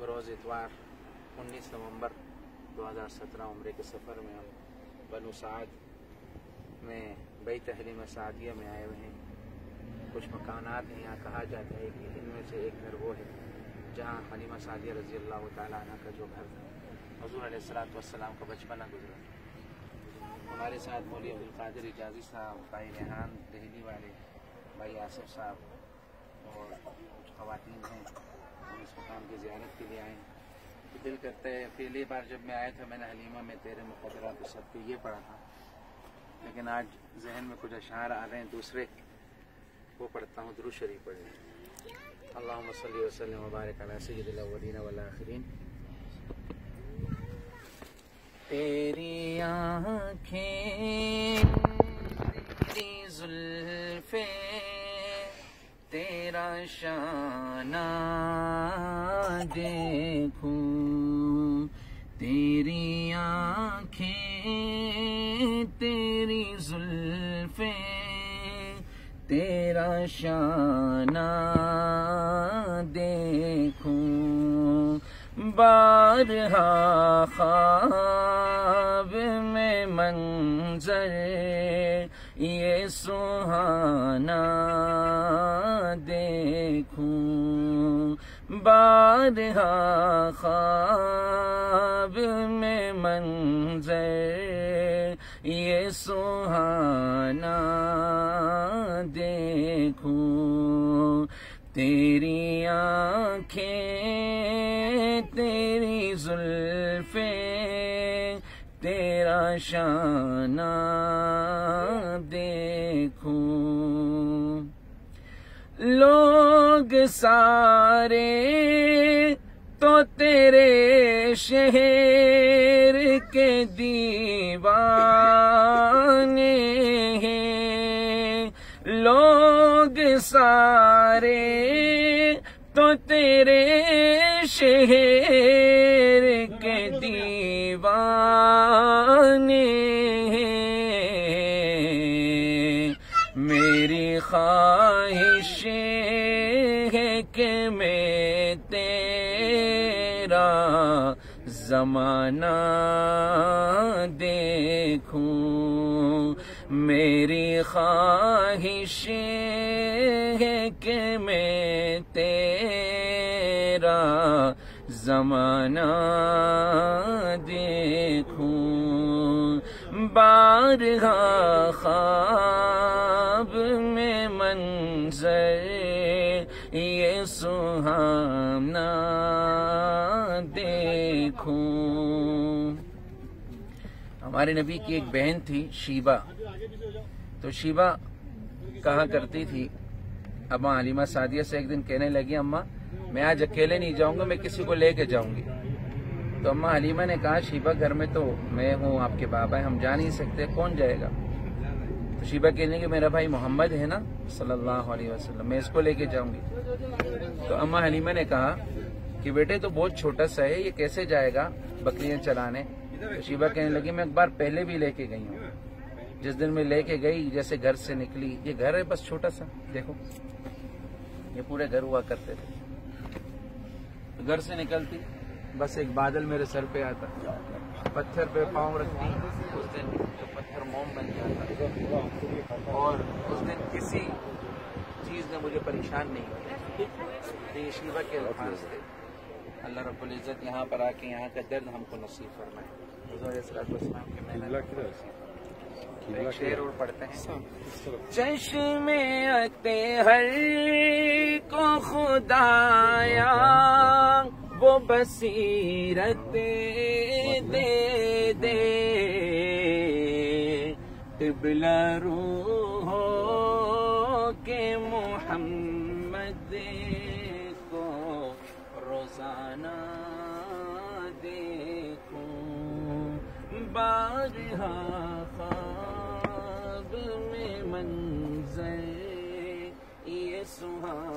रोज़ इतवार 19 नवंबर 2017 उम्रे के सफ़र में हम बनु साद में बैत हलीमा सादिया में आए हुए हैं। कुछ मकानात हैं, यहाँ कहा जाता है कि इनमें से एक घर वो है जहाँ हलीमा सादिया रज़ी अल्लाह तआला अन्हा का जो घर था, हुज़ूर अलैहिस्सलातु वस्सलाम का बचपना गुजरा। हमारे साथ मौलवी अब्दुल कादिर इजाज़ी साहब, भाई रेहान दिल्ली वाले, भाई आसिफ साहब और कुछ ख़वातीन हैं, हम इस मकाम की ज़ियारत के लिए आए। तो दिल करता है, पहली बार जब मैं आया था मैंने हलीमा में तेरे मुक़द्दरात सब पे ये पढ़ा था, लेकिन आज जहन में कुछ अशार आ रहे हैं दूसरे, वो पढ़ता हूँ। दुरूद शरीफ पढ़ें। अल्लाहुम्मा सल्ली व सल्लिम व बारिक अला सय्यिदिल अव्वलीन वल आखिरीन। तेरी आँखें, तेरी जुल्फ़ें, तेरा शाना देखूं। तेरी आँखें, तेरी जुल्फ़ें, तेरा शाना देखूं। बारहा ख्वाब में मंजर ये सुहाना देखूं। बारहा ख्वाब में मंजर ये सुहाना देखूं। तेरी आँखें, तेरी जुल्फ़ें, तेरा शाना देखूं। लोग सारे तो तेरे शहर के दीवाने हैं। लोग सारे तो तेरे शहर के दीवाने हैं। मेरी ख्वाहिश है कि मैं तेरा ज़माना देखूं। मेरी ख्वाहिश है कि मैं तेरा ज़माना देखूं। बारहा ख्वाब में मंज़र ये सुहाना देखूं। हमारे नबी की एक बहन थी शीबा, तो शीबा कहा करती थी, अम्मा हलीमा सादिया से एक दिन कहने लगी, अम्मा मैं आज अकेले नहीं जाऊंगा, मैं किसी को लेके जाऊंगी। तो अम्मा हलीमा ने कहा, शीबा घर में तो मैं हूँ, आपके बाबा है, हम जा नहीं सकते, कौन जाएगा? तो शीबा कहने लगी, मेरा भाई मोहम्मद है ना सल्लल्लाहु अलैहि वसल्लम, मैं इसको लेके जाऊंगी। तो अम्मा हलीमा ने कहा कि बेटे तो बहुत छोटा सा है, ये कैसे जाएगा बकरियां चलाने? तो शीबा कहने लगी, मैं एक बार पहले भी लेके गई हूँ। जिस दिन मैं लेके गई, जैसे घर से निकली, ये घर है बस छोटा सा, देखो ये पूरे घर हुआ करते थे। तो घर से निकलती, बस एक बादल मेरे सर पे आता, पत्थर पे पाँव रखती, उस दिन तो पत्थर मोम बन जाता, और उस दिन किसी चीज ने मुझे परेशान नहीं किया। ये शीबा के अल्फाज थे। अल्लाह रब्बुल इज्जत यहाँ पर आके यहाँ का दर्द हमको नसीब फरमाए। हुज़ूर अलैहिस्सलाम के एक शेर और पढ़ते हैं। चश्मे अत्हर को खुदाया वो बसीरत दे दे, क़िबला रूहों के मोहम्मद को रोज़ाना देखूं। बारहा ख्वाब में मंज़र ये सुहाना